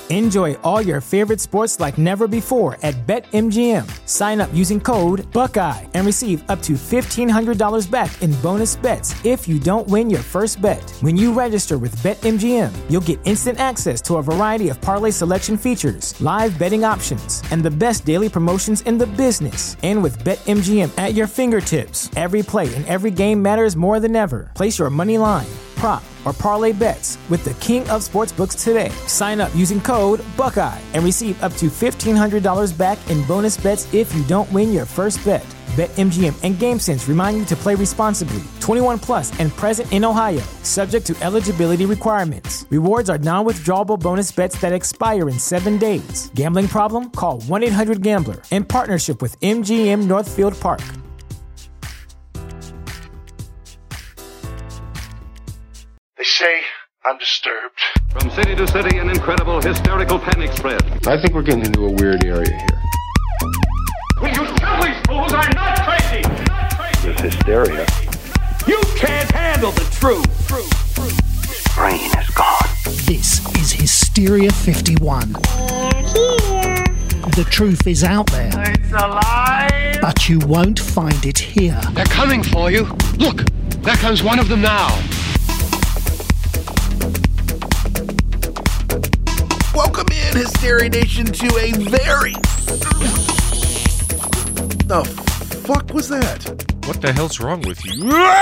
Enjoy all your favorite sports like never before at BetMGM. Sign up using code Buckeye and receive up to $1,500 back in bonus bets if you don't win your first bet. When you register with BetMGM, you'll get instant access to a variety of parlay selection features, live betting options, and the best daily promotions in the business. And with BetMGM at your fingertips, every play and every game matters more than ever. Place your money line, prop, or parlay bets with the king of sportsbooks today. Sign up using code Buckeye and receive up to $1,500 back in bonus bets if you don't win your first bet. BetMGM and GameSense remind you to play responsibly. 21 plus and present in Ohio, subject to eligibility requirements. Rewards are non-withdrawable bonus bets that expire in 7 days. Gambling problem? Call 1-800-GAMBLER. In partnership with MGM Northfield Park. They say I'm disturbed. From city to city, an incredible hysterical panic spread. I think we're getting into a weird area here. Will you tell these fools I'm not crazy? Not crazy. This hysteria. You can't handle the truth. Brain is gone. This is Hysteria 51. They're here. The truth is out there. It's alive. But you won't find it here. They're coming for you. Look, there comes one of them now. Welcome in, Hysteria Nation, to a very... The fuck was that? What the hell's wrong with you?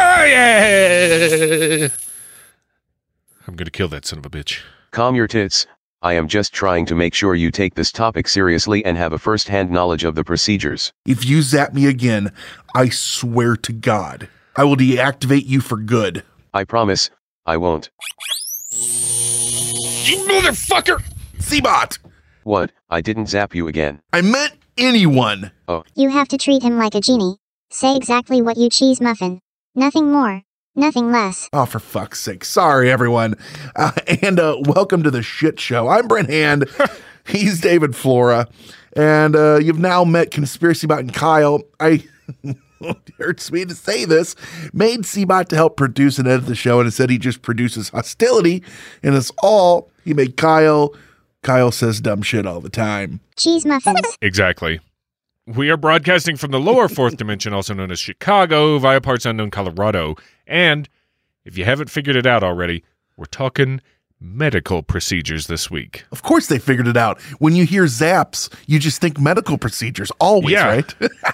I'm gonna kill that son of a bitch. Calm your tits. I am just trying to make sure you take this topic seriously and have a first-hand knowledge of the procedures. If you zap me again, I swear to God, I will deactivate you for good. I promise, I won't. You motherfucker! Seabot! What? I didn't zap you again. I meant anyone. Oh. You have to treat him like a genie. Say exactly what you cheese muffin. Nothing more. Nothing less. Oh, for fuck's sake. Sorry, everyone. And welcome to the shit show. I'm Brent Hand. He's David Flora. And you've now met Conspiracy Bot and Kyle. It hurts me to say this, made Seabot to help produce and edit the show, and instead he just produces hostility in us all. He made Kyle. Kyle says dumb shit all the time. Cheese muffins. Exactly. We are broadcasting from the lower fourth dimension, also known as Chicago, via parts unknown Colorado. And if you haven't figured it out already, we're talking medical procedures this week. Of course they figured it out. When you hear zaps, you just think medical procedures. Always, yeah. Right?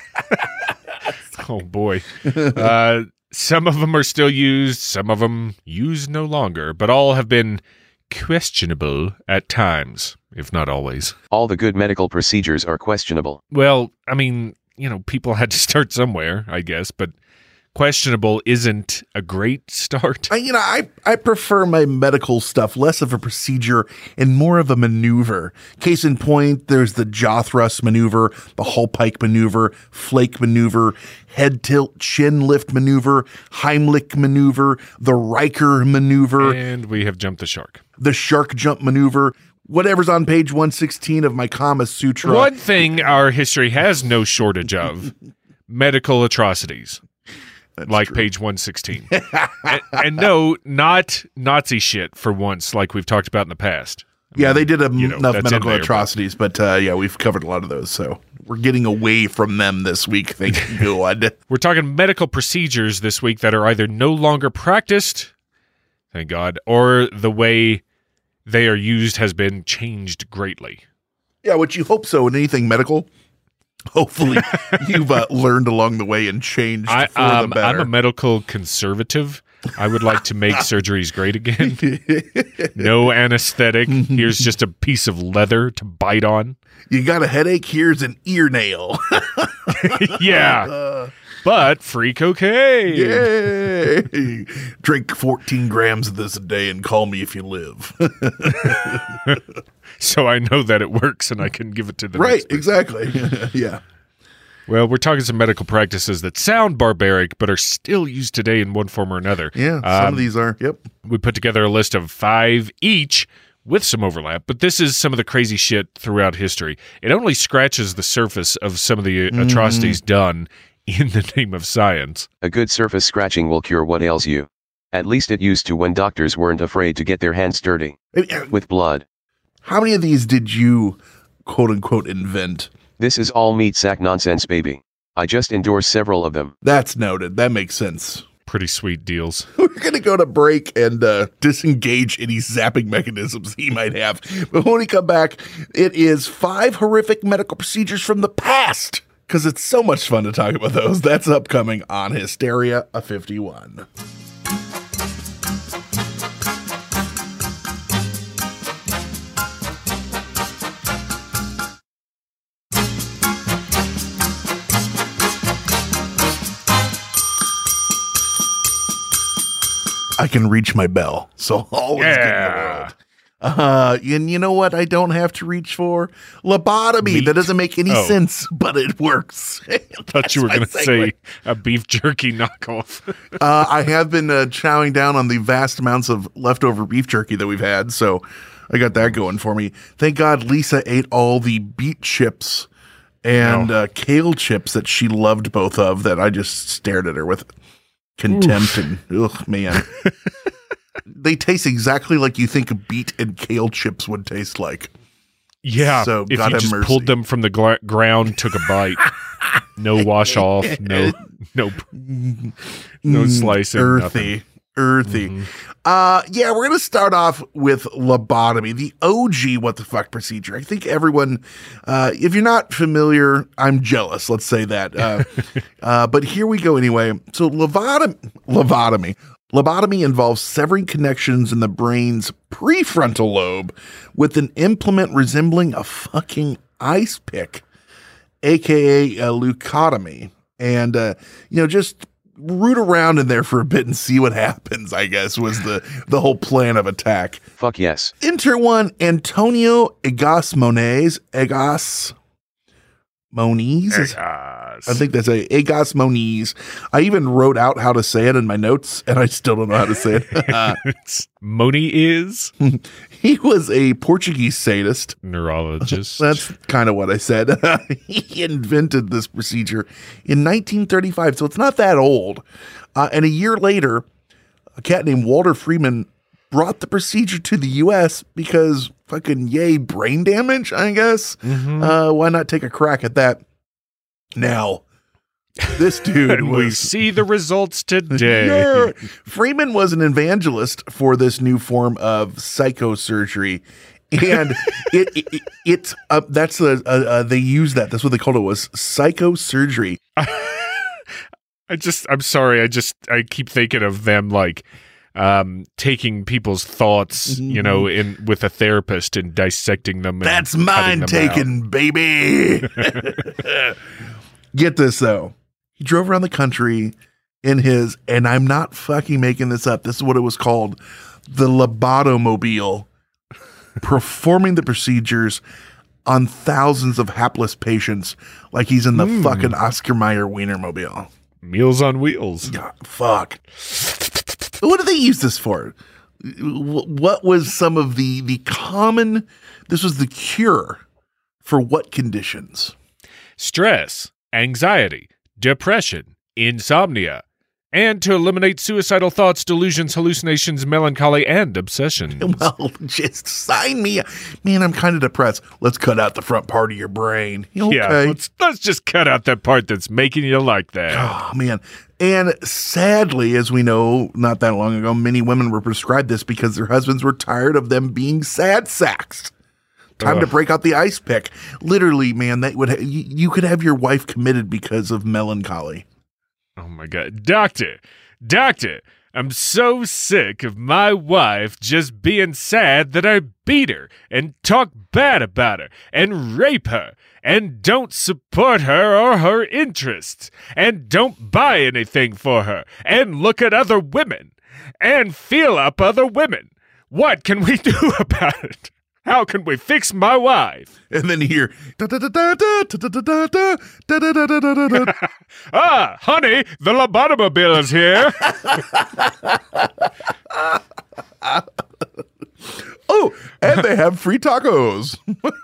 Oh, boy. Some of them are still used. Some of them used no longer. But all have been questionable at times, if not always. All the good medical procedures are questionable. Well, I mean, people had to start somewhere, I guess, but questionable isn't a great start. I prefer my medical stuff less of a procedure and more of a maneuver. Case in point, there's the jaw thrust maneuver, the Hull Pike maneuver, flake maneuver, head tilt chin lift maneuver, Heimlich maneuver, the Riker maneuver. And we have jumped the shark. The shark jump maneuver. Whatever's on page 116 of my Kama Sutra. One thing our history has no shortage of, medical atrocities. That's like true. Page 116. and no, not Nazi shit for once, like we've talked about in the past. Yeah, they did enough medical there, atrocities, but we've covered a lot of those, so we're getting away from them this week, thank God. We're talking medical procedures this week that are either no longer practiced, thank God, or the way they are used has been changed greatly. Yeah, which you hope so in anything medical. Hopefully you've learned along the way and changed for the better. I'm a medical conservative. I would like to make surgeries great again. No anesthetic. Here's just a piece of leather to bite on. You got a headache? Here's an ear nail. Yeah. But free cocaine. Yay! Drink 14 grams of this a day and call me if you live. So I know that it works and I can give it to the right, next person. Exactly. Yeah. Well, we're talking some medical practices that sound barbaric, but are still used today in one form or another. Yeah, some of these are. Yep. We put together a list of 5 each with some overlap, but this is some of the crazy shit throughout history. It only scratches the surface of some of the atrocities done in the name of science. A good surface scratching will cure what ails you. At least it used to when doctors weren't afraid to get their hands dirty with blood. How many of these did you, quote unquote, invent? This is all meat sack nonsense, baby. I just endorse several of them. That's noted. That makes sense. Pretty sweet deals. We're going to go to break and disengage any zapping mechanisms he might have. But when we come back, it is 5 horrific medical procedures from the past, because it's so much fun to talk about those. That's upcoming on Hysteria 51. I can reach my bell, so always good in the world. And you know what I don't have to reach for? Lobotomy. Meat. That doesn't make any sense, but it works. I thought you were going to say a beef jerky knockoff. I have been chowing down on the vast amounts of leftover beef jerky that we've had, so I got that going for me. Thank God Lisa ate all the beet chips and kale chips that she loved both of, that I just stared at her with contempt. And ugh, man. They taste exactly like you think beet and kale chips would taste like. Yeah, so if God you have just mercy. pulled them from the ground, took a bite, no wash off, no slicing, earthy. Mm-hmm. Yeah, we're gonna start off with lobotomy, the OG what the fuck procedure. I think everyone, if you're not familiar, I'm jealous. Let's say that. But here we go anyway. So lobotomy involves severing connections in the brain's prefrontal lobe with an implement resembling a fucking ice pick, aka a leucotomy, and just root around in there for a bit and see what happens, I guess, was the whole plan of attack. Fuck yes. Enter one Antonio Egas Moniz. I think that's Egas Moniz. I even wrote out how to say it in my notes, and I still don't know how to say it. Moni is? He was a Portuguese sadist. Neurologist. That's kind of what I said. He invented this procedure in 1935, so it's not that old. And a year later, a cat named Walter Freeman brought the procedure to the U.S. because fucking yay, brain damage, I guess. Mm-hmm. Why not take a crack at that? Now, this dude and we see the results today. Yeah. Freeman was an evangelist for this new form of psychosurgery. And they use that. That's what they called it, was psychosurgery. I'm sorry. I keep thinking of them like taking people's thoughts, with a therapist and dissecting them. That's mind taken, baby. Get this though. He drove around the country in his, and I'm not fucking making this up, this is what it was called, the Lobotomobile, performing the procedures on thousands of hapless patients like he's in the fucking Oscar Mayer Wienermobile. Meals on Wheels. Yeah, fuck. What do they use this for? What was some of the common, this was the cure for what conditions? Stress, anxiety, depression, insomnia, and to eliminate suicidal thoughts, delusions, hallucinations, melancholy, and obsession. Well, just sign me up. Man, I'm kind of depressed. Let's cut out the front part of your brain. Okay. Yeah, let's just cut out that part that's making you like that. Oh, man. And sadly, as we know, not that long ago, many women were prescribed this because their husbands were tired of them being sad sacks. Time to break out the ice pick. Literally, man, that would you could have your wife committed because of melancholy. Oh my God. Doctor, I'm so sick of my wife just being sad that I beat her and talk bad about her and rape her and don't support her or her interests and don't buy anything for her and look at other women and feel up other women. What can we do about it? How can we fix my wife? And then you hear, ah, honey, the Lobotomobile is here. Oh, and they have free tacos.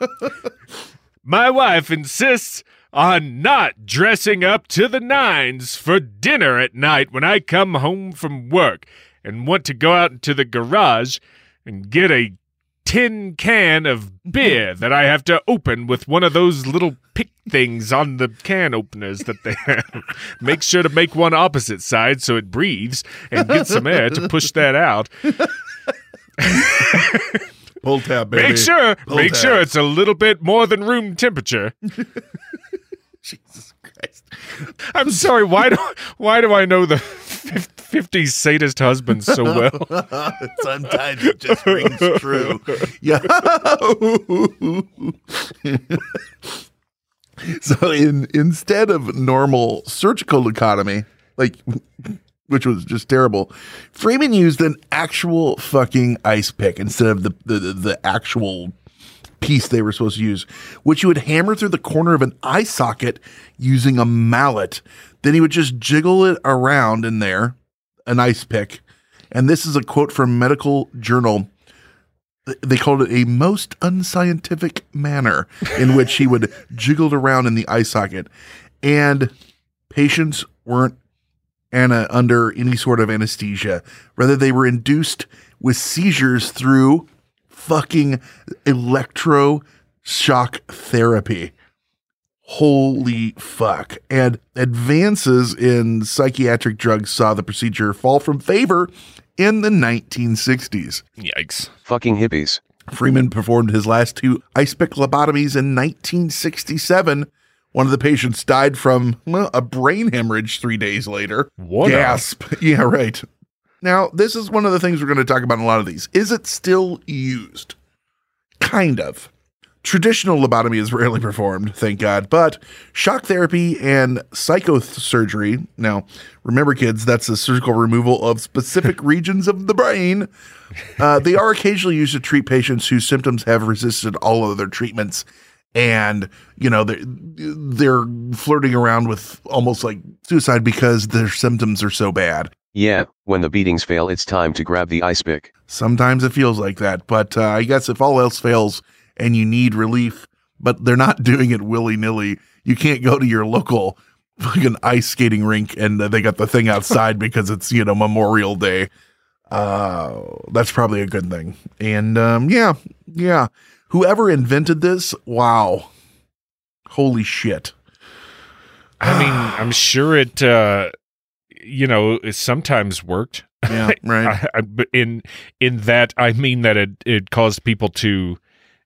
My wife insists on not dressing up to the nines for dinner at night when I come home from work and want to go out into the garage and get a tin can of beer that I have to open with one of those little pick things on the can openers that they have. Make sure to make one opposite side so it breathes and get some air to push that out. Pull tab, baby. Make sure it's a little bit more than room temperature. Jesus Christ. I'm sorry, why do I know the 50s sadist husband so well? Sometimes it just rings true. Yeah. So instead of normal surgical leucotomy, which was just terrible, Freeman used an actual fucking ice pick instead of the actual piece they were supposed to use, which you would hammer through the corner of an eye socket using a mallet. Then he would just jiggle it around in there, an ice pick. And this is a quote from Medical Journal. They called it a most unscientific manner in which he would jiggle it around in the eye socket. And patients weren't under any sort of anesthesia. Rather, they were induced with seizures through fucking electroshock therapy. Holy fuck. And advances in psychiatric drugs saw the procedure fall from favor in the 1960s. Yikes. Fucking hippies. Freeman performed his last 2 ice pick lobotomies in 1967. One of the patients died from a brain hemorrhage 3 days later. What? Gasp. Yeah, right. Now, this is one of the things we're going to talk about in a lot of these. Is it still used? Kind of. Traditional lobotomy is rarely performed, thank God, but shock therapy and psychosurgery, now, remember kids, that's the surgical removal of specific regions of the brain. They are occasionally used to treat patients whose symptoms have resisted all other treatments. And, you know, they're flirting around with almost like suicide because their symptoms are so bad. Yeah, when the beatings fail, it's time to grab the ice pick. Sometimes it feels like that, but I guess if all else fails and you need relief, but they're not doing it willy-nilly, you can't go to your local fucking ice skating rink and they got the thing outside because it's, you know, Memorial Day. That's probably a good thing. And yeah. Whoever invented this, wow. Holy shit. I mean, I'm sure it, it sometimes worked. Yeah, right. In that, I mean that it caused people to,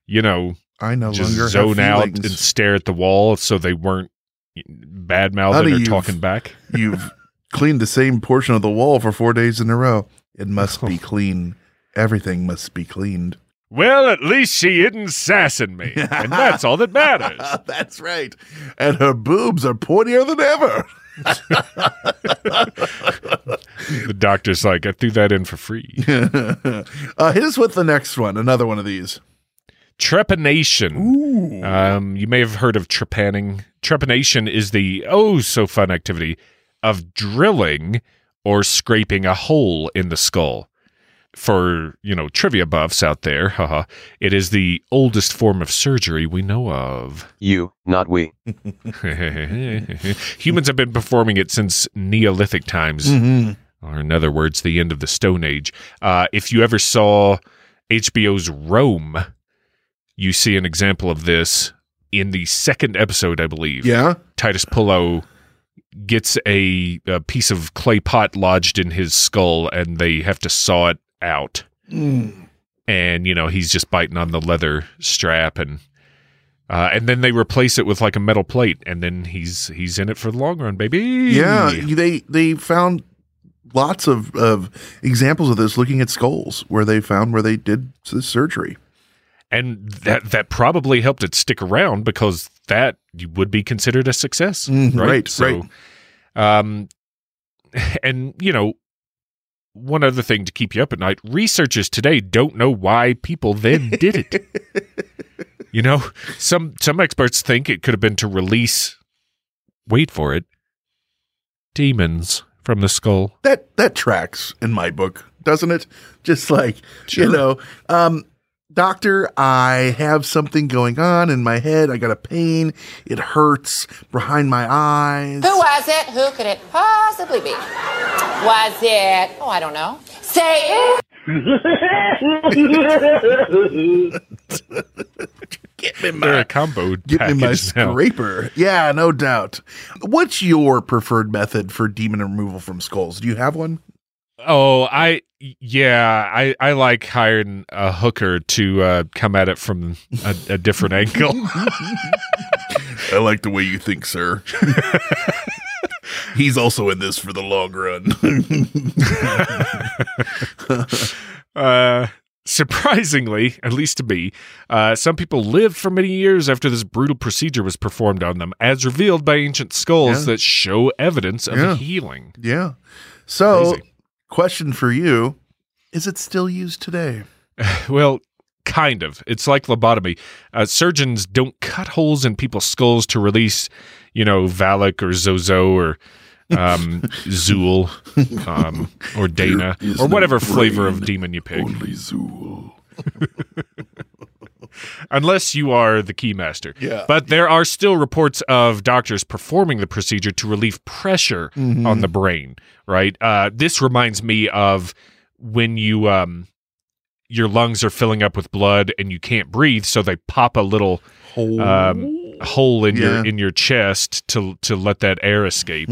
I no just longer zone have out feelings. and stare at the wall so they weren't bad-mouthing or talking back. You've cleaned the same portion of the wall for 4 days in a row. It must be clean. Everything must be cleaned. Well, at least she isn't sassing me, and that's all that matters. That's right. And her boobs are pointier than ever. The doctor's like, I threw that in for free. Hit us with the next one. Another one of these. Trepanation. Ooh. You may have heard of trepanning. Trepanation is the so-fun activity of drilling or scraping a hole in the skull. For, trivia buffs out there, haha, it is the oldest form of surgery we know of. You, not we. Humans have been performing it since Neolithic times, or in other words, the end of the Stone Age. If you ever saw HBO's Rome, you see an example of this in the second episode, I believe. Yeah? Titus Pullo gets a piece of clay pot lodged in his skull, and they have to saw it out. And he's just biting on the leather strap, and then they replace it with like a metal plate, and then he's in it for the long run, baby. Yeah, they found lots of examples of this looking at skulls where they found where they did this surgery. And that probably helped it stick around because that would be considered a success. Right. So, and one other thing to keep you up at night, researchers today don't know why people then did it. Some experts think it could have been to release, wait for it, demons from the skull. That tracks in my book, doesn't it? Just like, Sure. Doctor, I have something going on in my head. I got a pain. It hurts behind my eyes. Who was it? Who could it possibly be? Was it? Oh, I don't know. Say it. Get me They're a combo Get me my package now. scraper. Yeah, no doubt. What's your preferred method for demon removal from skulls? Do you have one? Oh, I like hiring a hooker to come at it from a different angle. I like the way you think, sir. He's also in this for the long run. Surprisingly, at least to me, some people lived for many years after this brutal procedure was performed on them, as revealed by ancient skulls that show evidence of healing. Yeah. So, Crazy. question for you, is it still used today? Well, kind of. It's like lobotomy. Surgeons don't cut holes in people's skulls to release, Valak or Zozo or Zool or Dana or whatever flavor of demon you pick. Only Zool. Unless you are the keymaster. Yeah. But there are still reports of doctors performing the procedure to relieve pressure on the brain, right? This reminds me of when you your lungs are filling up with blood and you can't breathe, so they pop a little hole in your chest to let that air escape.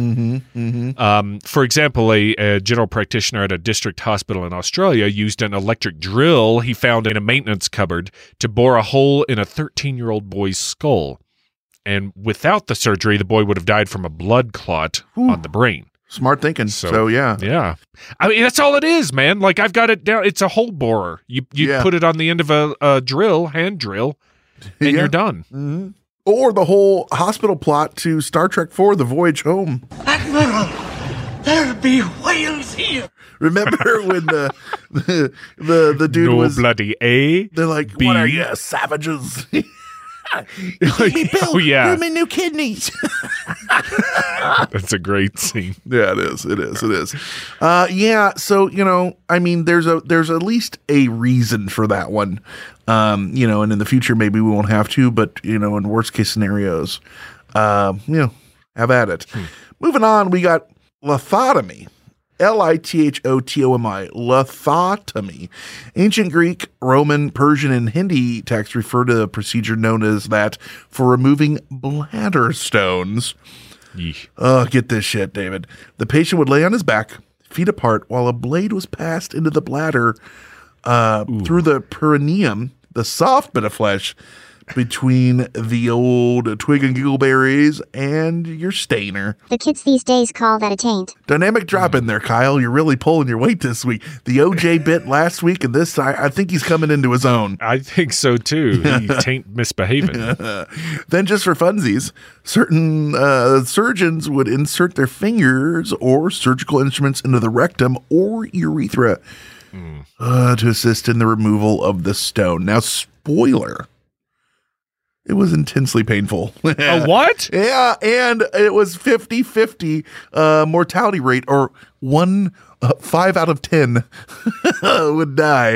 For example, a general practitioner at a district hospital in Australia used an electric drill he found in a maintenance cupboard to bore a hole in a 13-year-old boy's skull. And without the surgery, the boy would have died from a blood clot on the brain. Smart thinking. So yeah. Yeah. I mean, that's all it is, man. Like, I've got it down. It's a hole borer. You put it on the end of a drill, hand drill, and you're done. Mm-hmm. Or the whole hospital plot to Star Trek IV, The Voyage Home. Admiral, there be whales here. Remember when the dude no was bloody A? They're like, B. what are you, savages? Give me Bill. Oh, yeah. Give me new kidneys. That's a great scene. Yeah, it is. Yeah, so, I mean, there's at least a reason for that one. And in the future, maybe we won't have to, but, in worst case scenarios, have at it. Moving on, we got lithotomy. Lithotomy. Lithotomy. Ancient Greek, Roman, Persian, and Hindi texts refer to the procedure known as that for removing bladder stones. Yeesh. Oh, get this shit, David. The patient would lay on his back, feet apart, while a blade was passed into the bladder through the perineum, the soft bit of flesh between the old twig and giggleberries and your stainer. The kids these days call that a taint. Dynamic drop in there, Kyle. You're really pulling your weight this week. The OJ bit last week, and this, I think he's coming into his own. I think so, too. He taint misbehaving. Then just for funsies, certain surgeons would insert their fingers or surgical instruments into the rectum or urethra to assist in the removal of the stone. Now, spoiler. It was intensely painful. A what? Yeah, and it was 50-50 mortality rate, or 5 out of 10 would die.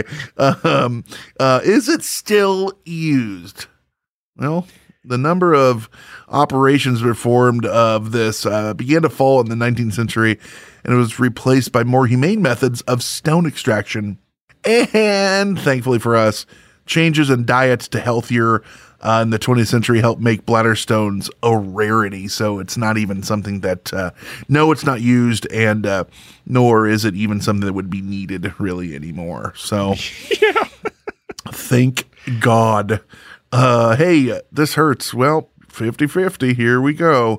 Is it still used? Well, the number of operations performed of this began to fall in the 19th century, and it was replaced by more humane methods of stone extraction. And thankfully for us, changes in diets to healthier in the 20th century helped make bladder stones a rarity. So it's not even something that, no, it's not used, and nor is it even something that would be needed really anymore. So thank God. Hey, this hurts. Well, 50-50. Here we go.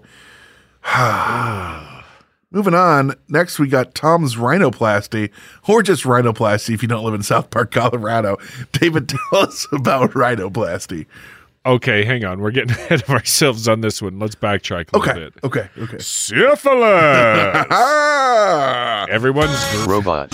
Moving on. Next, we got Tom's rhinoplasty, or just rhinoplasty if you don't live in South Park, Colorado. David, tell us about rhinoplasty. Okay, hang on. We're getting ahead of ourselves on this one. Let's backtrack a little bit. Okay. Syphilis! Everyone's Robot.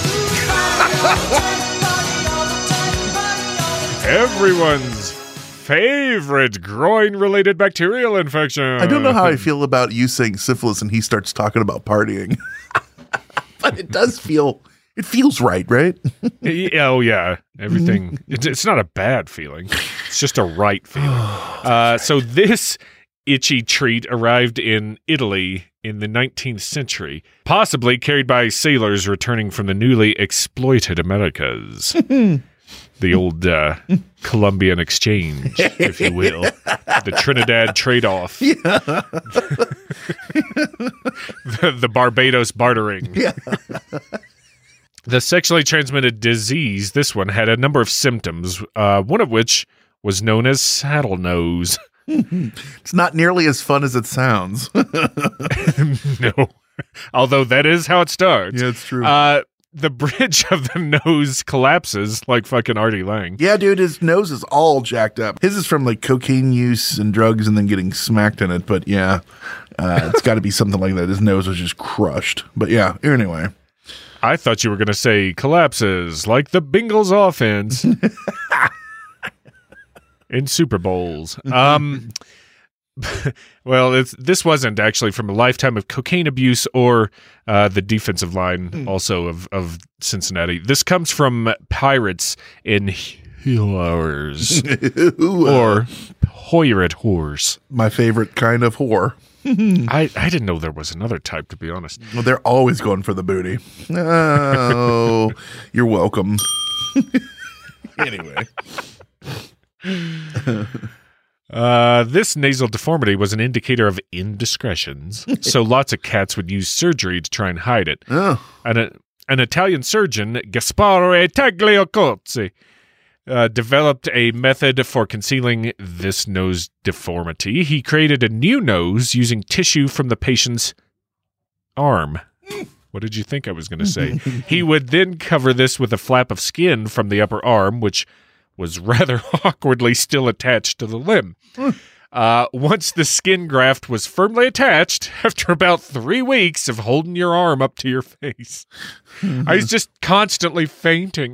Everyone's favorite groin-related bacterial infection. I don't know how I feel about you saying syphilis and he starts talking about partying. But it does feel, it feels right? Oh, yeah. Everything. It's not a bad feeling. It's just a right feeling. So this itchy treat arrived in Italy in the 19th century, possibly carried by sailors returning from the newly exploited Americas. The old Columbian exchange, if you will. The Trinidad trade-off. Yeah. the Barbados bartering. Yeah. The sexually transmitted disease, this one, had a number of symptoms, one of which was known as saddle nose. It's not nearly as fun as it sounds. No. Although that is how it starts. Yeah, it's true. The bridge of the nose collapses like fucking Artie Lang. Yeah, dude, his nose is all jacked up. His is from like cocaine use and drugs and then getting smacked in it. But yeah, it's got to be something like that. His nose was just crushed. But yeah, anyway. I thought you were going to say collapses like the Bengals offense in Super Bowls. Well, this wasn't actually from a lifetime of cocaine abuse or the defensive line also of Cincinnati. This comes from Pirates in Whores or Hoyeret whores. My favorite kind of whore. I didn't know there was another type, to be honest. Well, they're always going for the booty. Oh, you're welcome. Anyway. This nasal deformity was an indicator of indiscretions, so lots of cats would use surgery to try and hide it. Oh. And an Italian surgeon, Gaspare Tagliacozzi, developed a method for concealing this nose deformity. He created a new nose using tissue from the patient's arm. What did you think I was going to say? He would then cover this with a flap of skin from the upper arm, which was rather awkwardly still attached to the limb. Once the skin graft was firmly attached, after about 3 weeks of holding your arm up to your face, I was just constantly fainting.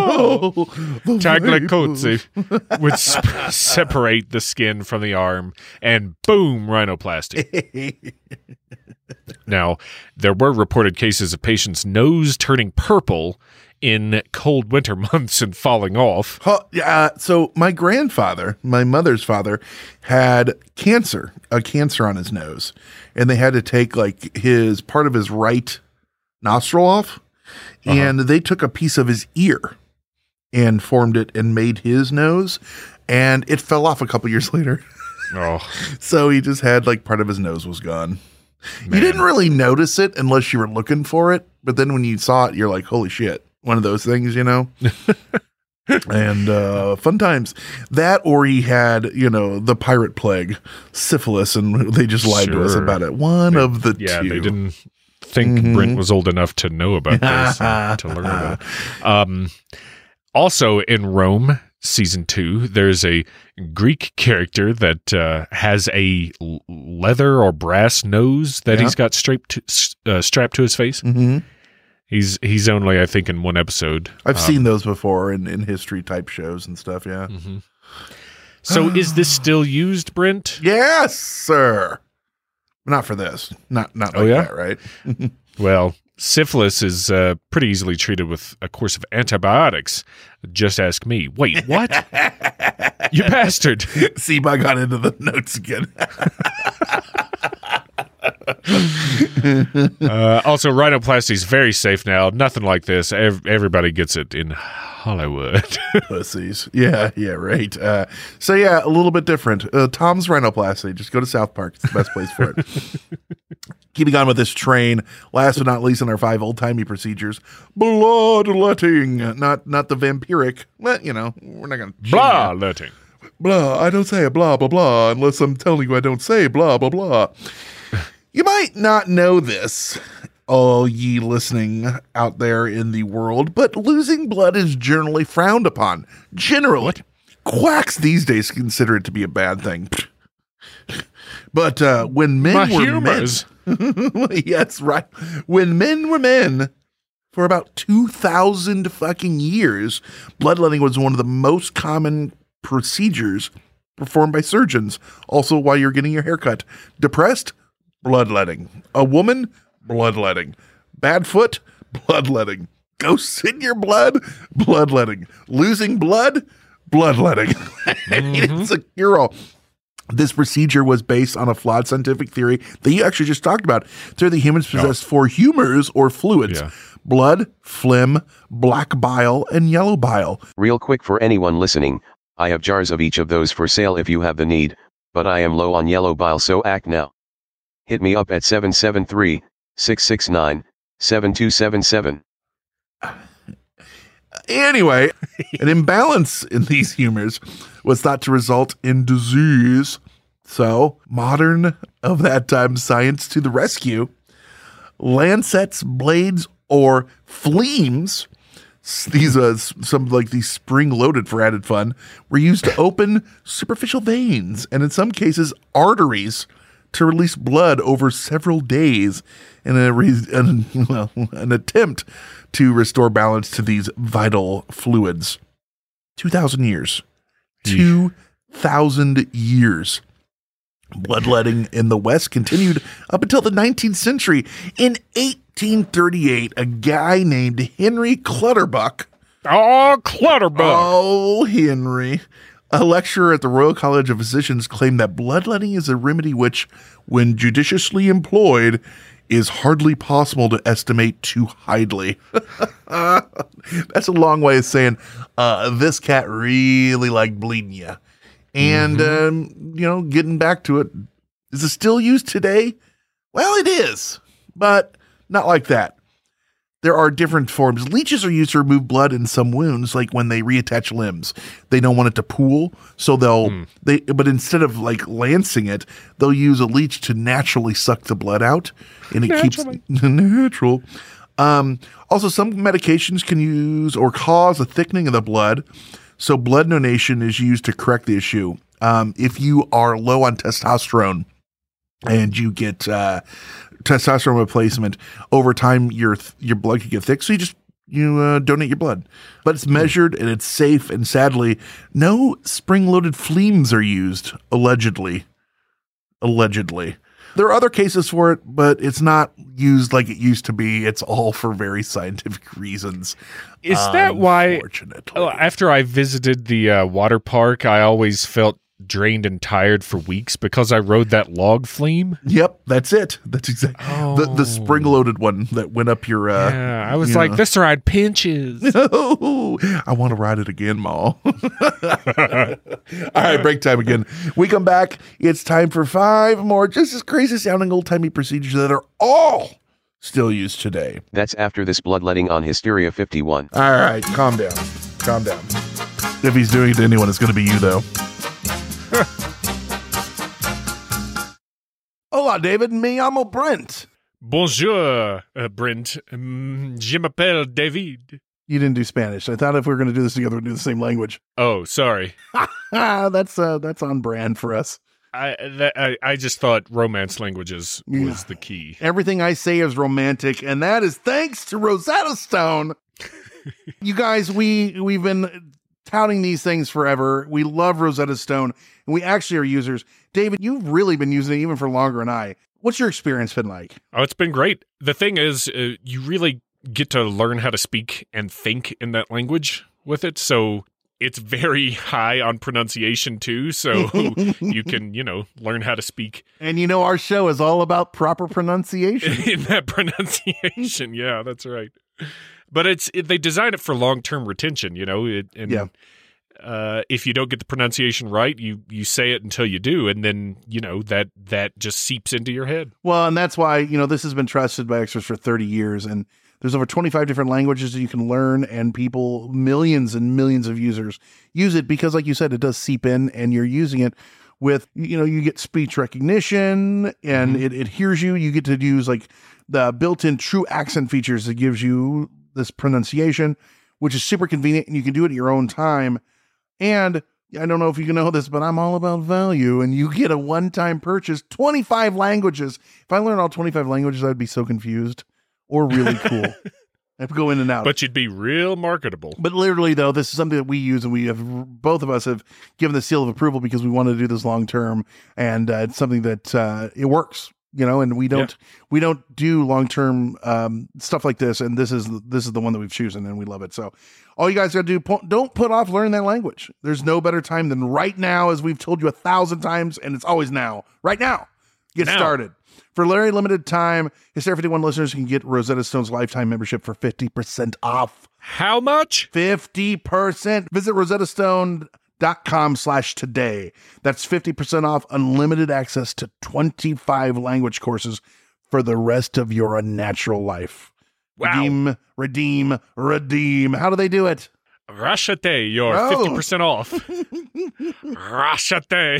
Tagliacozzi would separate the skin from the arm, and boom, rhinoplasty. Now, there were reported cases of patients' nose turning purple in cold winter months and falling off. So my grandfather, my mother's father, had a cancer on his nose, and they had to take like his part of his right nostril off, and they took a piece of his ear and formed it and made his nose, and it fell off a couple years later. Oh, so he just had like part of his nose was gone. man. You didn't really notice it unless you were looking for it, but then when you saw it, you're like, holy shit. One of those things, you know? And fun times. That or he had, the pirate plague, syphilis, and they just lied to us about it. One of the two. Yeah, they didn't think Brent was old enough to know about this, to learn about it. Also in Rome, season 2, there's a Greek character that has a leather or brass nose that he's got strapped to his face. Mm-hmm. He's only, I think, in one episode. I've seen those before in history type shows and stuff, yeah. Mm-hmm. So is this still used, Brent? Yes, sir. Not for this. Not like that, right? Well, syphilis is pretty easily treated with a course of antibiotics. Just ask me. Wait, what? You bastard. See, I got into the notes again. Also, rhinoplasty is very safe now. Nothing like this. Everybody gets it in Hollywood. Pussies. Yeah, right. So yeah, a little bit different. Tom's Rhinoplasty. Just go to South Park. It's the best place for it. Keeping on with this train, last but not least in our 5 old-timey procedures, bloodletting. Not the vampiric, but, we're not going to... Bloodletting. Blah, I don't say blah, blah, blah, unless I'm telling you I don't say blah, blah, blah. You might not know this, all ye listening out there in the world, but losing blood is generally frowned upon. Generally. What? Quacks these days consider it to be a bad thing. But when men were men... Yes, right. When men were men, for about 2,000 fucking years, bloodletting was one of the most common procedures performed by surgeons. Also, while you're getting your hair cut. Depressed? Bloodletting. A woman? Bloodletting. Bad foot? Bloodletting. Ghosts in your blood? Bloodletting. Losing blood? Bloodletting. It's a cure-all. This procedure was based on a flawed scientific theory that you actually just talked about. Theory that humans possess four humors or fluids: blood, phlegm, black bile, and yellow bile. Real quick for anyone listening, I have jars of each of those for sale if you have the need, but I am low on yellow bile, so act now. Hit me up at 773-669-7277. Anyway, an imbalance in these humors was thought to result in disease. So, modern of that time science to the rescue. Lancets, blades, or fleams, these some like these spring-loaded for added fun, were used to open superficial veins and in some cases arteries to release blood over several days in an attempt to restore balance to these vital fluids. 2,000 years. 2,000 years. Bloodletting in the West continued up until the 19th century. In 1838, a guy named Henry Clutterbuck. Oh, Clutterbuck. Oh, Henry. A lecturer at the Royal College of Physicians claimed that bloodletting is a remedy which, when judiciously employed, is hardly possible to estimate too highly. That's a long way of saying this cat really liked bleeding you. And, getting back to it, is it still used today? Well, it is, but not like that. There are different forms. Leeches are used to remove blood in some wounds, like when they reattach limbs. They don't want it to pool, so but instead of like lancing it, they'll use a leech to naturally suck the blood out, and it keeps natural. Also, some medications can use or cause a thickening of the blood. So blood donation is used to correct the issue. If you are low on testosterone and you get testosterone replacement, over time your blood can get thick. So you donate your blood, but it's measured and it's safe. And sadly, no spring-loaded fleams are used. Allegedly. There are other cases for it, but it's not used like it used to be. It's all for very scientific reasons. Is that why, after I visited the water park, I always felt drained and tired for weeks because I rode that log fleam? Yep, that's it. That's exactly the spring-loaded one that went up your... I was like, this ride pinches. No, I want to ride it again, Ma. All right, break time again. We come back. It's time for 5 more just as crazy-sounding old-timey procedures that are all still used today. That's after this bloodletting on Hysteria 51. All right, calm down. If he's doing it to anyone, it's going to be you, though. Hola, David. Me llamo Brent. Bonjour, Brent. Je m'appelle David. You didn't do Spanish. I thought if we were going to do this together, we'd do the same language. Oh, sorry. That's on brand for us. I just thought romance languages was the key. Everything I say is romantic, and that is thanks to Rosetta Stone. You guys, we've been touting these things forever. We love Rosetta Stone, and we actually are users. David, you've really been using it even for longer than I. What's your experience been like? Oh, it's been great. The thing is, you really get to learn how to speak and think in that language with it, so it's very high on pronunciation too, so you can, learn how to speak. And our show is all about proper pronunciation. In that pronunciation, yeah, that's right. But they design it for long-term retention, if you don't get the pronunciation right, you say it until you do, and then, that just seeps into your head. Well, and that's why, this has been trusted by experts for 30 years, and there's over 25 different languages that you can learn, and millions and millions of users use it because, like you said, it does seep in, and you're using it with, you get speech recognition, and it hears you. You get to use, like, the built-in true accent features that gives you this pronunciation, which is super convenient, and you can do it at your own time. And I don't know if you know this, but I'm all about value, and you get a one-time purchase, 25 languages. If I learned all 25 languages, I'd be so confused or really cool. I have to go in and out. But you'd be real marketable. But literally, though, this is something that we use, and both of us have given the seal of approval because we want to do this long-term, and it's something that it works. and we don't do long-term stuff like this. And this is the one that we've chosen, and we love it. So all you guys got to do, don't put off learning that language. There's no better time than right now, as we've told you 1,000 times, and it's always now. Right now. Get started. For very limited time, Hysteria 51 listeners can get Rosetta Stone's lifetime membership for 50% off. How much? 50%. Visit rosettastone.com/today. That's 50% off unlimited access to 25 language courses for the rest of your unnatural life. Wow. Redeem. How do they do it? Rashate, you're 50% off. Rashate.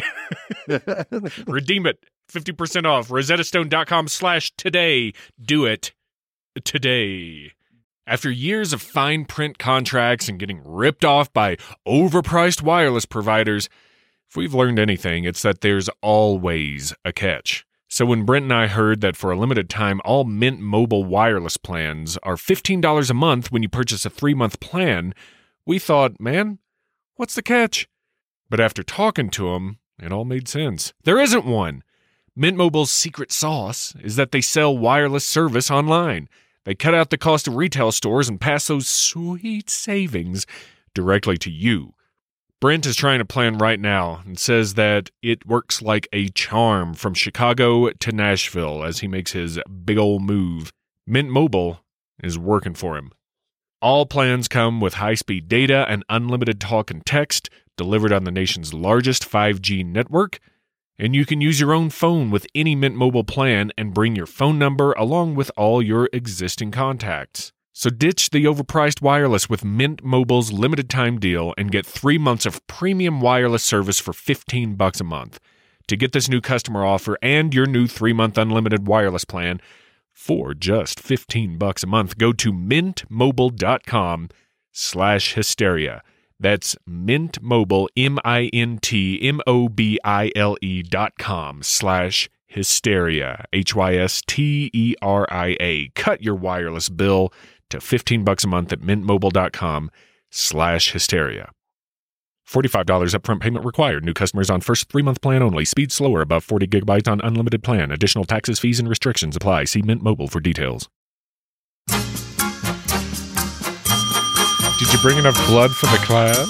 Redeem it. 50% off. rosettastone.com/today. Do it today. After years of fine print contracts and getting ripped off by overpriced wireless providers, if we've learned anything, it's that there's always a catch. So when Brent and I heard that for a limited time, all Mint Mobile wireless plans are $15 a month when you purchase a 3-month plan, we thought, man, what's the catch? But after talking to them, it all made sense. There isn't one. Mint Mobile's secret sauce is that they sell wireless service online. They cut out the cost of retail stores and pass those sweet savings directly to you. Brent is trying a plan right now and says that it works like a charm from Chicago to Nashville as he makes his big ol' move. Mint Mobile is working for him. All plans come with high-speed data and unlimited talk and text delivered on the nation's largest 5G network, and you can use your own phone with any Mint Mobile plan and bring your phone number along with all your existing contacts. So ditch the overpriced wireless with Mint Mobile's limited time deal and get 3 months of premium wireless service for $15 a month. To get this new customer offer and your new 3-month unlimited wireless plan for just $15 a month, go to mintmobile.com/hysteria. That's Mint Mobile, mintmobile.com/hysteria, HYSTERIA. Cut your wireless bill to $15 a month at mintmobile.com/hysteria. $45 upfront payment required. New customers on first 3-month plan only. Speed slower above 40 gigabytes on unlimited plan. Additional taxes, fees, and restrictions apply. See Mint Mobile for details. Did you bring enough blood for the class?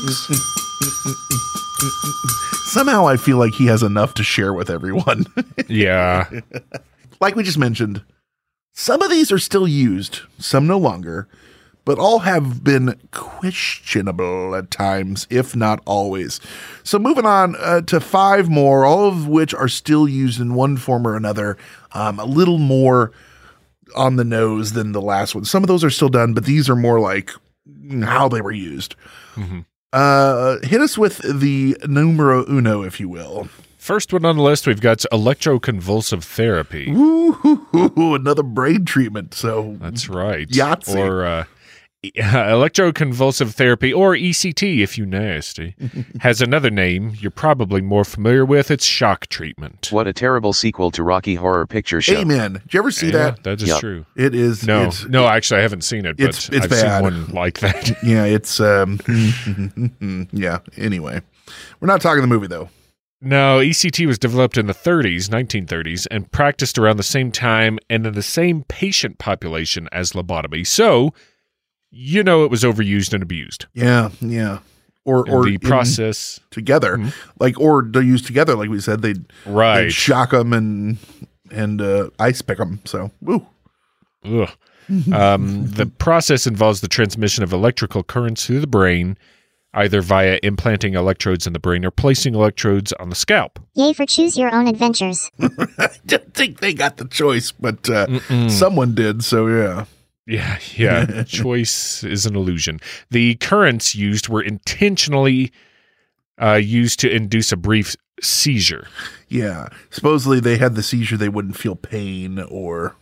Somehow I feel like he has enough to share with everyone. Yeah. Like we just mentioned, some of these are still used, some no longer, but all have been questionable at times, if not always. So moving on to 5 more, all of which are still used in one form or another, a little more on the nose than the last one. Some of those are still done, but these are more like how they were used. Mm-hmm. Hit us with the numero uno, if you will. First one on the list, we've got electroconvulsive therapy. Ooh, another brain treatment. So that's right. Yahtzee. Or electroconvulsive therapy, or ECT if you nasty, has another name you're probably more familiar with. It's shock treatment. What a terrible sequel to Rocky Horror Picture Show. Amen. Did you ever see that? That is true. It is. No, actually, I haven't seen it, but it's I've bad. seen one like that. Yeah, it's yeah. Anyway, we're not talking the movie though. No, ECT was developed in the 1930s, and practiced around the same time and in the same patient population as lobotomy. So, it was overused and abused. Yeah. Or the process together, or they're used together, like we said. They'd shock them and ice pick them. So, woo. Ugh. The process involves the transmission of electrical currents through the brain, either via implanting electrodes in the brain or placing electrodes on the scalp. Yay for choose your own adventures. I don't think they got the choice, but someone did. So yeah. Yeah. Choice is an illusion. The currents used were intentionally used to induce a brief seizure. Yeah. Supposedly they had the seizure, they wouldn't feel pain or,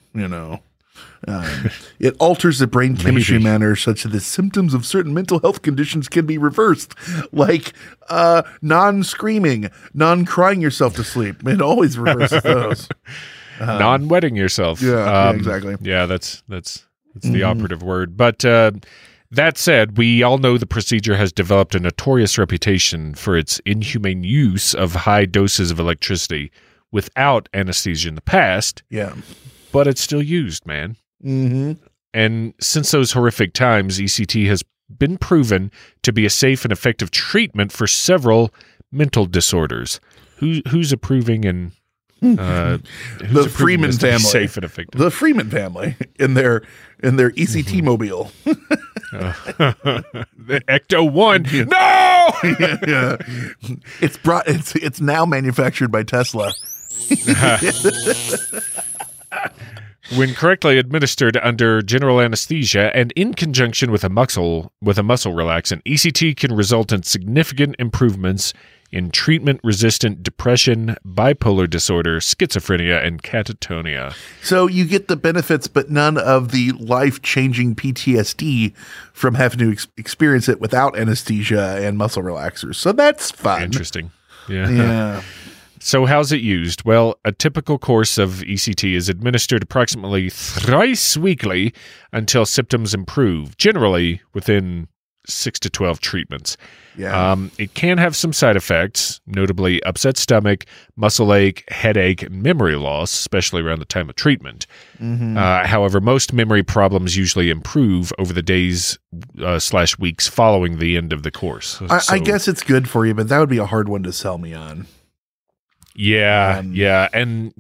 it alters the brain chemistry manner such that the symptoms of certain mental health conditions can be reversed, like non-screaming, non-crying yourself to sleep. It always reverses those. Non-wetting yourself. Yeah, exactly. Yeah, that's the operative word. But that said, we all know the procedure has developed a notorious reputation for its inhumane use of high doses of electricity, without anesthesia in the past. Yeah. But it's still used, man. Mm-hmm. And since those horrific times, ECT has been proven to be a safe and effective treatment for several mental disorders. Who's approving and the Freeman family, safe and effective? The Freeman family in their ECT mobile. The Ecto 1. No. Yeah. It's now manufactured by Tesla. When correctly administered under general anesthesia and in conjunction with a muscle relaxant, ECT can result in significant improvements in treatment-resistant depression, bipolar disorder, schizophrenia, and catatonia. So you get the benefits, but none of the life-changing PTSD from having to experience it without anesthesia and muscle relaxers. So that's fun. Interesting. Yeah. So how's it used? Well, a typical course of ECT is administered approximately thrice weekly until symptoms improve, generally within 6 to 12 treatments. Yeah. It can have some side effects, notably upset stomach, muscle ache, headache, and memory loss, especially around the time of treatment. Mm-hmm. However, most memory problems usually improve over the days / weeks following the end of the course. I guess it's good for you, but that would be a hard one to sell me on. Yeah, and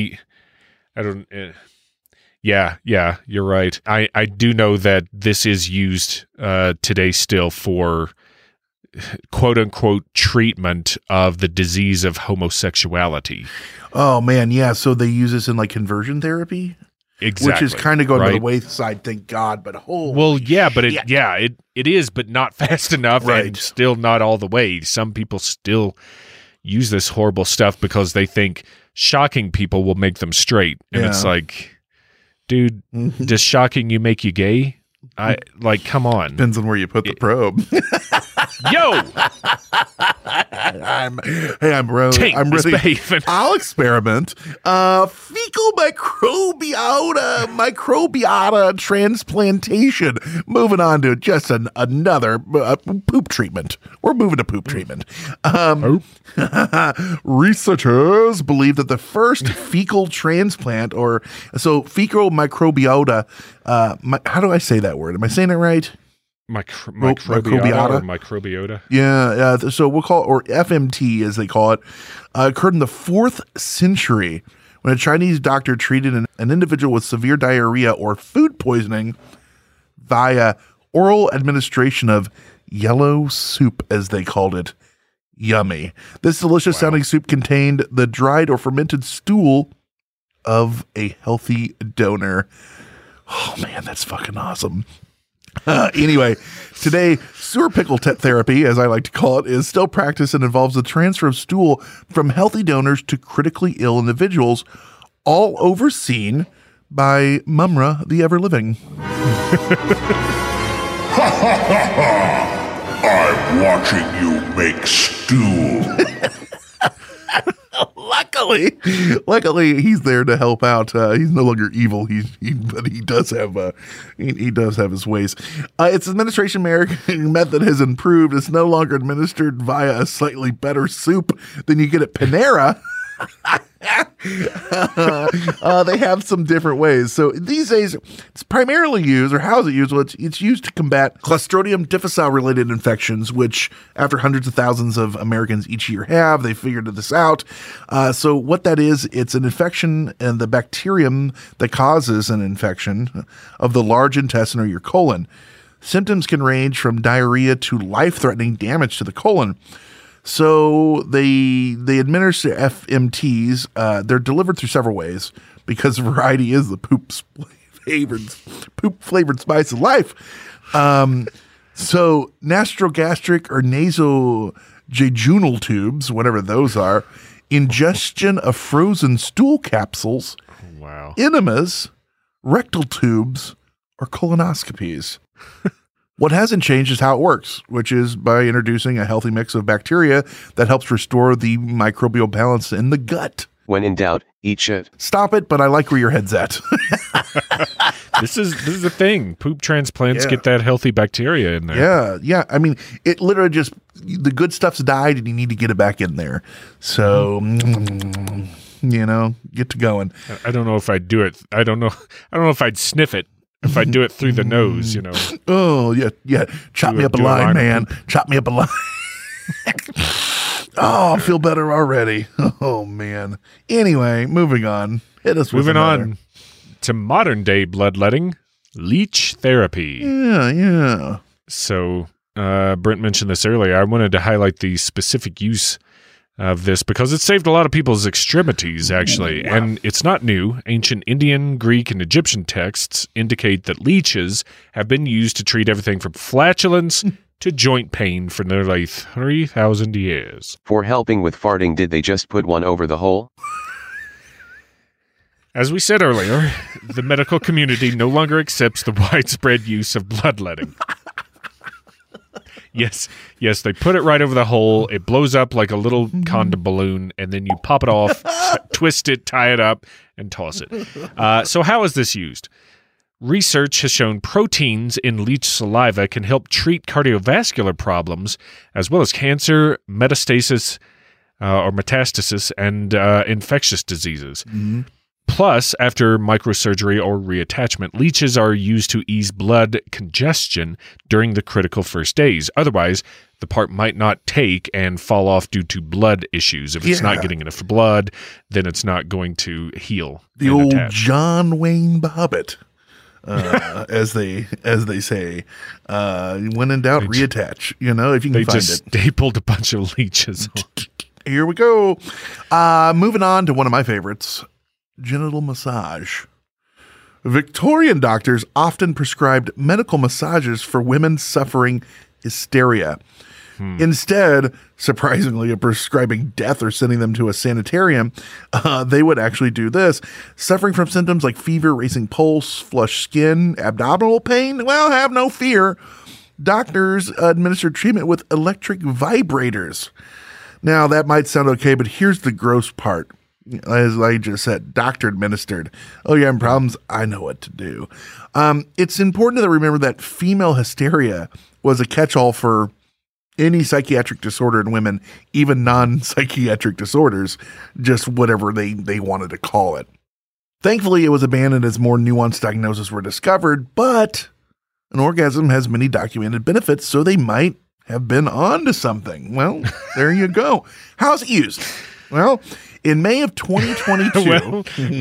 you're right. I do know that this is used today still for quote unquote treatment of the disease of homosexuality. Oh man, yeah. So they use this in like conversion therapy, exactly, which is kind of going to the wayside. Thank God, but it is, but not fast enough, right? And still not all the way. Some people still use this horrible stuff because they think shocking people will make them straight. And it's like, dude, does shocking you make you gay? Come on. Depends on where you put the probe. Yo! I'm ready. I'll experiment. Fecal microbiota transplantation. Moving on to just another poop treatment. We're moving to poop treatment. Researchers believe that the first fecal transplant, fecal microbiota, how do I say that word? Am I saying it right? Microbiota or microbiota. Yeah. So we'll call it, or FMT as they call it, occurred in the 4th century when a Chinese doctor treated an individual with severe diarrhea or food poisoning via oral administration of yellow soup, as they called it. Yummy. This delicious sounding soup contained the dried or fermented stool of a healthy donor. Oh man, that's fucking awesome. Anyway, today, sewer pickle therapy, as I like to call it, is still practiced and involves the transfer of stool from healthy donors to critically ill individuals, all overseen by Mumra, the ever-living. I'm watching you make stool. Luckily, he's there to help out. He's no longer evil. But he does have his ways. Its administration method has improved. It's no longer administered via a slightly better soup than you get at Panera. They have some different ways. So these days, it's primarily used, or how is it used? Well, it's used to combat Clostridium difficile related infections, which after hundreds of thousands of Americans each year have, they figured this out. So what that is, it's an infection and the bacterium that causes an infection of the large intestine or your colon. Symptoms can range from diarrhea to life-threatening damage to the colon. So they administer FMTs. They're delivered through several ways because variety is the poop flavored spice of life. So nastrogastric or nasojejunal tubes, whatever those are, ingestion of frozen stool capsules, enemas, rectal tubes, or colonoscopies. What hasn't changed is how it works, which is by introducing a healthy mix of bacteria that helps restore the microbial balance in the gut. When in doubt, eat shit. Stop it, but I like where your head's at. This is the thing. Poop transplants get that healthy bacteria in there. Yeah. I mean, it literally just, the good stuff's died and you need to get it back in there. So, get to going. I don't know if I'd do it. I don't know if I'd sniff it. If I do it through the nose, Oh, yeah. Chop me up a line, man. Chop me up a line. Oh, I feel better already. Oh, man. Anyway, moving on. Hit us with Moving another. on to modern day bloodletting, leech therapy. Yeah. So, Brent mentioned this earlier. I wanted to highlight the specific use of this because it saved a lot of people's extremities, actually. Wow. And it's not new. Ancient Indian, Greek, and Egyptian texts indicate that leeches have been used to treat everything from flatulence to joint pain for nearly 3,000 years. For helping with farting, did they just put one over the hole? As we said earlier, the medical community no longer accepts the widespread use of bloodletting. Yes, they put it right over the hole. It blows up like a little condom balloon, and then you pop it off, twist it, tie it up, and toss it. So how is this used? Research has shown proteins in leech saliva can help treat cardiovascular problems, as well as cancer, metastasis, and infectious diseases. Mm-hmm. Plus, after microsurgery or reattachment, leeches are used to ease blood congestion during the critical first days. Otherwise, the part might not take and fall off due to blood issues. If it's not getting enough blood, then it's not going to heal. The old attach. John Wayne Bobbitt, as they say. When in doubt, reattach. If you can find it. They just stapled a bunch of leeches on. Here we go. Moving on to one of my favorites. Genital massage. Victorian doctors often prescribed medical massages for women suffering hysteria. Instead, surprisingly, of prescribing death or sending them to a sanitarium, they would actually do this. Suffering from symptoms like fever, racing pulse, flushed skin, abdominal pain? Well, have no fear. Doctors administered treatment with electric vibrators. Now, that might sound okay, but here's the gross part. As I just said, doctor administered. Oh, you're having problems? I know what to do. It's important to remember that female hysteria was a catch-all for any psychiatric disorder in women, even non-psychiatric disorders, just whatever they wanted to call it. Thankfully, it was abandoned as more nuanced diagnoses were discovered, but an orgasm has many documented benefits, so they might have been onto something. Well, there you go. How's it used? Well, in May of 2022,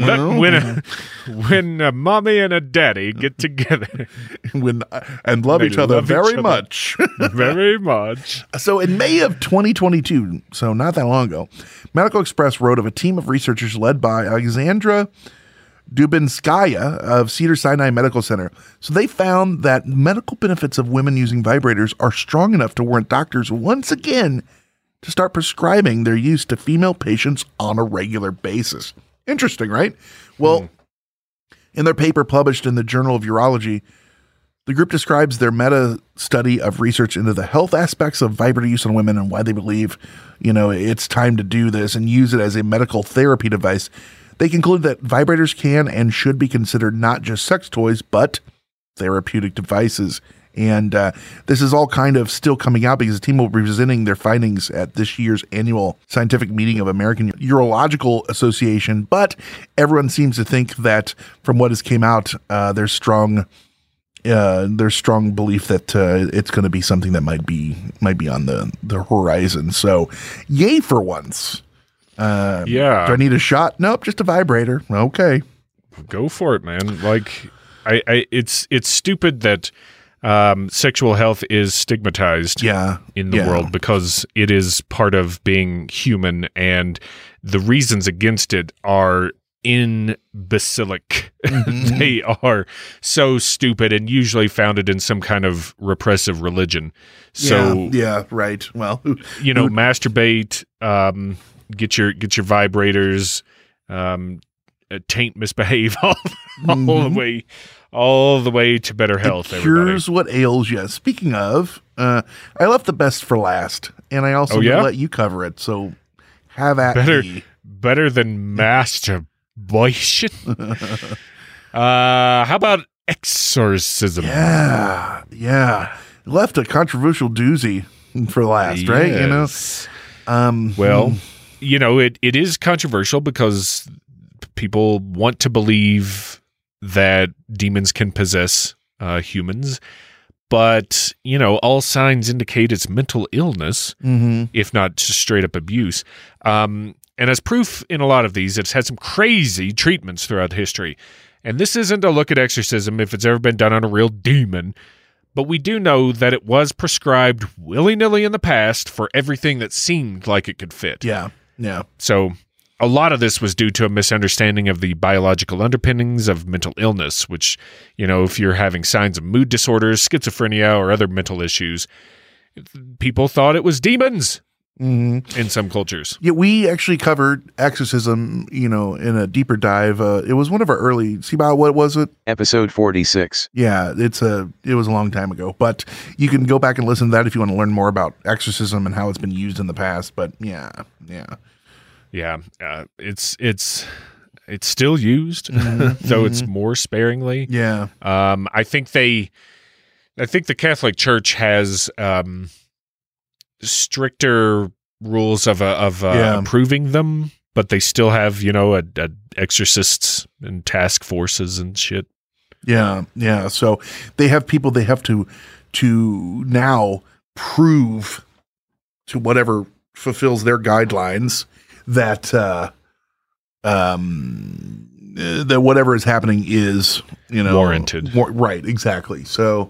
when a mommy and a daddy get together and love each other very much. Very much. So in May of 2022, so not that long ago, Medical Express wrote of a team of researchers led by Alexandra Dubinskaya of Cedars-Sinai Medical Center. So they found that medical benefits of women using vibrators are strong enough to warrant doctors once again to start prescribing their use to female patients on a regular basis. Interesting, right? Well, in their paper published in the Journal of Urology, the group describes their meta-study of research into the health aspects of vibrator use on women and why they believe, it's time to do this and use it as a medical therapy device. They conclude that vibrators can and should be considered not just sex toys, but therapeutic devices. And this is all kind of still coming out because the team will be presenting their findings at this year's annual scientific meeting of American Urological Association. But everyone seems to think that from what has came out, there's strong belief that it's going to be something that might be on the horizon. So, yay for once. Do I need a shot? Nope, just a vibrator. Okay, go for it, man. Like, it's stupid that sexual health is stigmatized in the world because it is part of being human, and the reasons against it are imbecilic. Mm-hmm. They are so stupid and usually founded in some kind of repressive religion. So right. Well, masturbate, get your vibrators, taint, misbehave all the way to better health. Here's what ails you. Speaking of, I left the best for last, and I also let you cover it. So have at me. Better than masturbation. How about exorcism? Yeah. Left a controversial doozy for last, right? Well, it is controversial because people want to believe that demons can possess humans, but all signs indicate it's mental illness, if not just straight up abuse. And as proof in a lot of these, it's had some crazy treatments throughout history. And this isn't a look at exorcism if it's ever been done on a real demon, but we do know that it was prescribed willy-nilly in the past for everything that seemed like it could fit. Yeah. So a lot of this was due to a misunderstanding of the biological underpinnings of mental illness, which, if you're having signs of mood disorders, schizophrenia, or other mental issues, people thought it was demons in some cultures. Yeah, we actually covered exorcism, in a deeper dive. It was one of our early, what was it? Episode 46. Yeah, it was a long time ago, but you can go back and listen to that if you want to learn more about exorcism and how it's been used in the past. But yeah. It's still used, though it's more sparingly. Yeah. I think the Catholic Church has stricter rules of approving them, but they still have exorcists and task forces and shit. Yeah. So they have people they have to now prove to whatever fulfills their guidelines that that whatever is happening is warranted. Right, exactly. So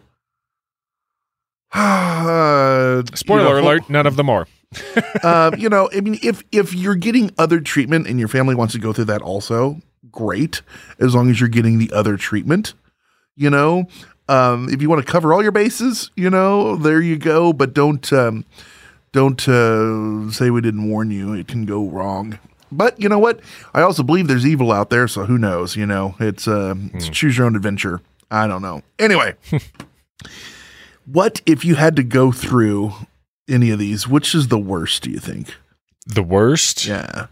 spoiler alert, none of them are. If you're getting other treatment and your family wants to go through that also, great, as long as you're getting the other treatment. If you want to cover all your bases, there you go, but don't say we didn't warn you. It can go wrong. But you know what? I also believe there's evil out there, so who knows? It's choose your own adventure. I don't know. Anyway, what if you had to go through any of these? Which is the worst, do you think? The worst? Yeah.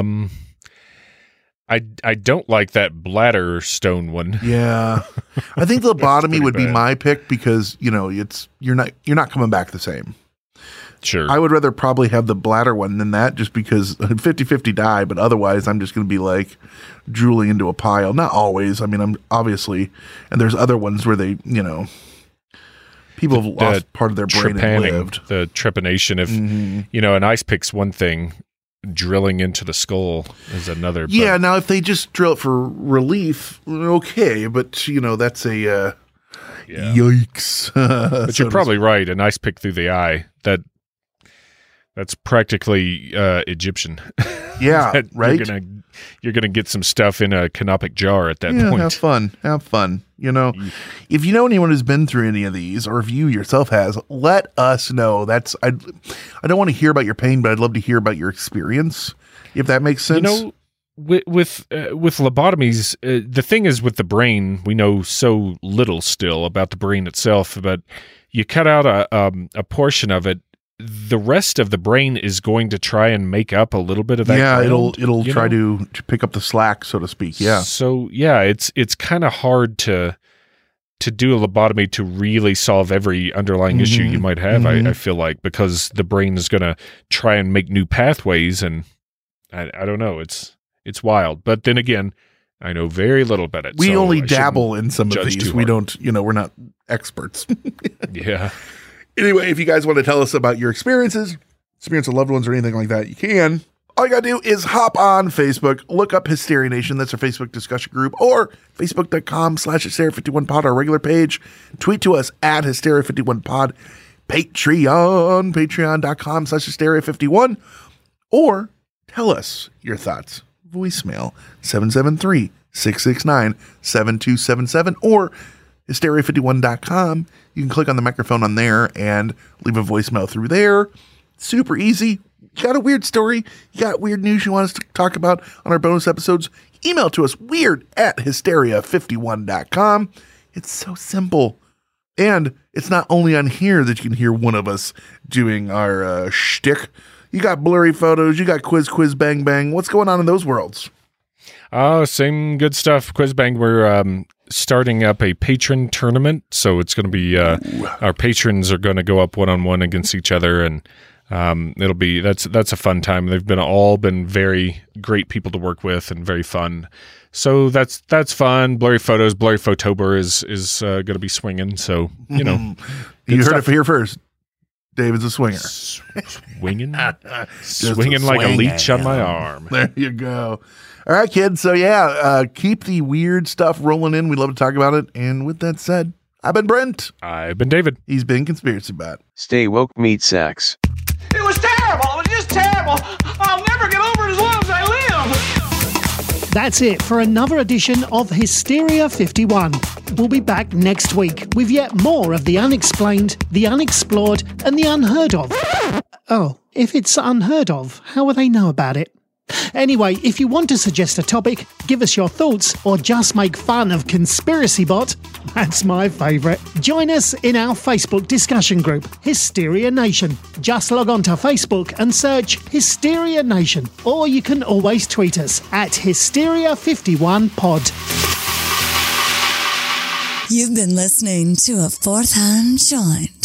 I don't like that bladder stone one. Yeah. I think the lobotomy would be my pick because, you're not coming back the same. Sure. I would rather probably have the bladder one than that just because 50-50 die, but otherwise I'm just going to be like drooling into a pile. Not always. I mean, I'm obviously, and there's other ones where they, people have lost part of their brain and lived. The trepanation of, an ice pick's one thing, drilling into the skull is another. Yeah, now if they just drill it for relief, okay, but that's a yikes. But you're probably right. An ice pick through the eye, that's practically Egyptian. Yeah, right. You're gonna get some stuff in a canopic jar at that point. Have fun. If you know anyone who's been through any of these, or if you yourself has, let us know. I don't want to hear about your pain, but I'd love to hear about your experience, if that makes sense. With lobotomies, the thing is with the brain, we know so little still about the brain itself. But you cut out a portion of it. The rest of the brain is going to try and make up a little bit of that. Yeah, ground, it'll try to pick up the slack, so to speak. Yeah. So yeah, it's kind of hard to do a lobotomy to really solve every underlying issue you might have. I feel like, because the brain is going to try and make new pathways, and I don't know. It's wild. But then again, I know very little about it. We only dabble in some of these. We don't. We're not experts. Yeah. Anyway, if you guys want to tell us about your experience of loved ones or anything like that, you can. All you got to do is hop on Facebook, look up Hysteria Nation. That's our Facebook discussion group, or facebook.com/Hysteria51pod, our regular page. Tweet to us at Hysteria51pod. Patreon.com/Hysteria51. Or tell us your thoughts. Voicemail 773-669-7277 or Hysteria51.com. You can click on the microphone on there and leave a voicemail through there. Super easy. You got a weird story, you got weird news you want us to talk about on our bonus episodes, email to us weird@hysteria51.com. It's so simple. And it's not only on here that you can hear one of us doing our shtick. You got blurry photos, you got quiz, bang, bang. What's going on in those worlds? Same good stuff. Quiz Bang, we're starting up a patron tournament, so it's going to be our patrons are going to go up one-on-one against each other, and That's a fun time. They've all been very great people to work with and very fun. So that's fun. Blurry Photober is going to be swinging. So, you know, you heard it here first. David's a swinger. Swinging? Swinging like a leech on my arm. There you go. All right, kids. So, keep the weird stuff rolling in. We'd love to talk about it. And with that said, I've been Brent. I've been David. He's been Conspiracy Bot. Stay woke, meat sacks. It was terrible. It was just terrible. I'll never get over it as long as I live. That's it for another edition of Hysteria 51. We'll be back next week with yet more of the unexplained, the unexplored, and the unheard of. Oh, if it's unheard of, how will they know about it? Anyway, if you want to suggest a topic, give us your thoughts, or just make fun of Conspiracy Bot, that's my favourite. Join us in our Facebook discussion group, Hysteria Nation. Just log on to Facebook and search Hysteria Nation, or you can always tweet us at Hysteria51pod. You've been listening to A Fourth Hand Joint.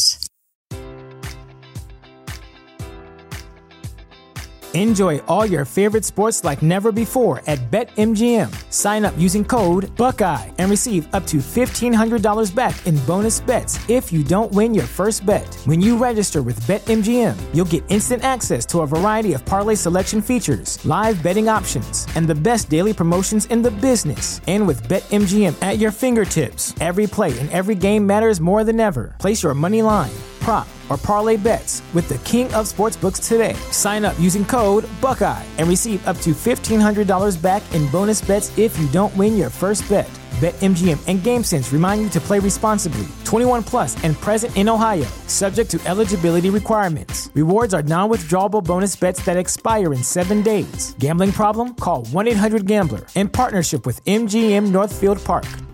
Enjoy all your favorite sports like never before at BetMGM. Sign up using code Buckeye and receive up to $1,500 back in bonus bets if you don't win your first bet. When you register with BetMGM, you'll get instant access to a variety of parlay selection features, live betting options, and the best daily promotions in the business. And with BetMGM at your fingertips, every play and every game matters more than ever. Place your money line, prop, or parlay bets with the king of sportsbooks today. Sign up using code Buckeye and receive up to $1,500 back in bonus bets if you don't win your first bet. BetMGM and GameSense remind you to play responsibly. 21 plus and present in Ohio, subject to eligibility requirements. Rewards are non-withdrawable bonus bets that expire in 7 days. Gambling problem? Call 1-800-GAMBLER in partnership with MGM Northfield Park.